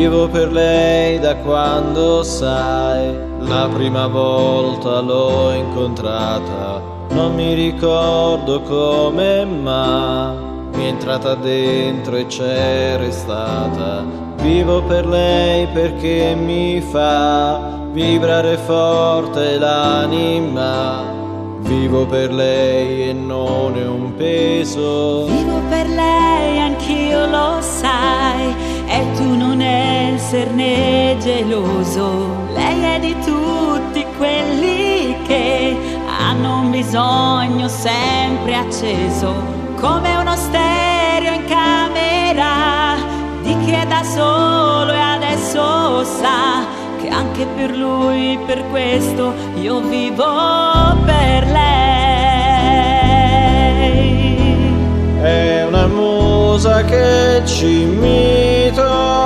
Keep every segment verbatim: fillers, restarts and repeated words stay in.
Vivo per lei da quando, sai, la prima volta l'ho incontrata. Non mi ricordo come, ma mi è entrata dentro e c'è restata. Vivo per lei perché mi fa vibrare forte l'anima. Vivo per lei e non è un peso. Vivo per lei, anch'io lo sai, e tu non esserne geloso. Lei è di tutti quelli che hanno un bisogno sempre acceso, come uno stereo in camera di chi è da solo e adesso sa che anche per lui, per questo io vivo per lei. È una musa che ci imito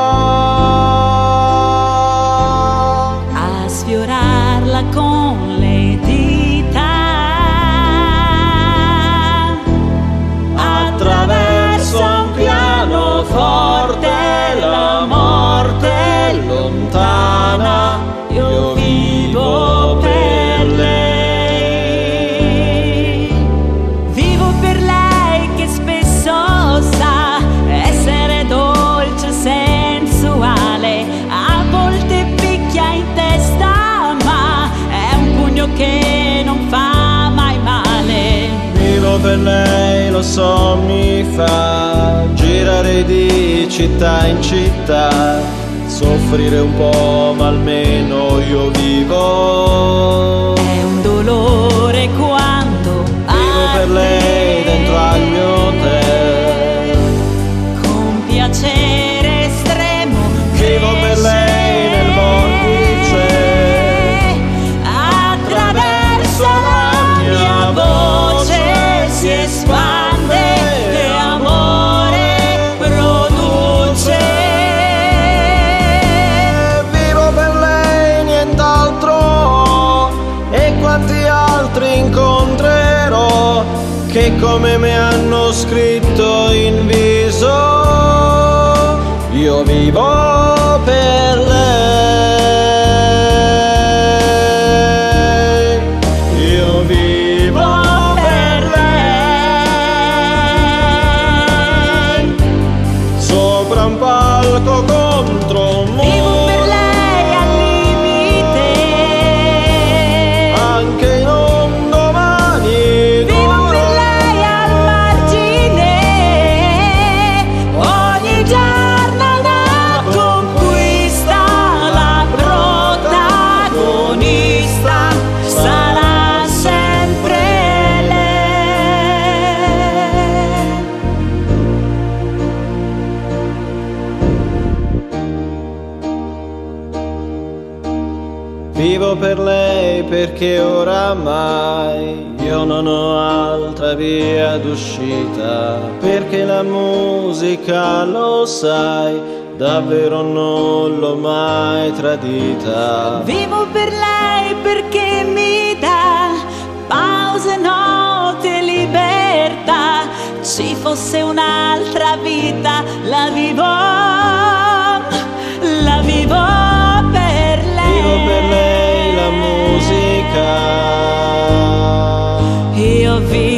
a sfiorarla con le dita, attraverso un pianoforte la morte è lontana. Io vivo per lei. Vivo per lei che spesso sa essere dolce e sensuale, a volte picchia in testa, ma è un pugno che non fa mai male. Vivo per lei, lo so, mi fa girare di città in città, soffrire un po', ma almeno io vivo. È un dolore quando Vivo per lei dentro al mio hotel, con piacere estremo. vivo per lei nel vortice, attraverso la mia voce si espande e amore produce. vivo per lei, nient'altro, e quanti altri incontrerò che come me hanno scritto in viso. Io vivo per lei, io vivo per lei, sopra un palco contro un Vivo per muro, lei al limite, anche in un domani vivo duro. per lei al margine, ogni giorno una conquista, la protagonista sarà sempre lei. Vivo per lei perché oramai io non ho altra via d'uscita, perché la musica, lo sai, davvero non l'ho mai tradita. Vivo per lei perché mi dà pause, note, libertà. Ci fosse un'altra vita, la vivo, la vivo per lei. Vivo per lei la musica. Io vivo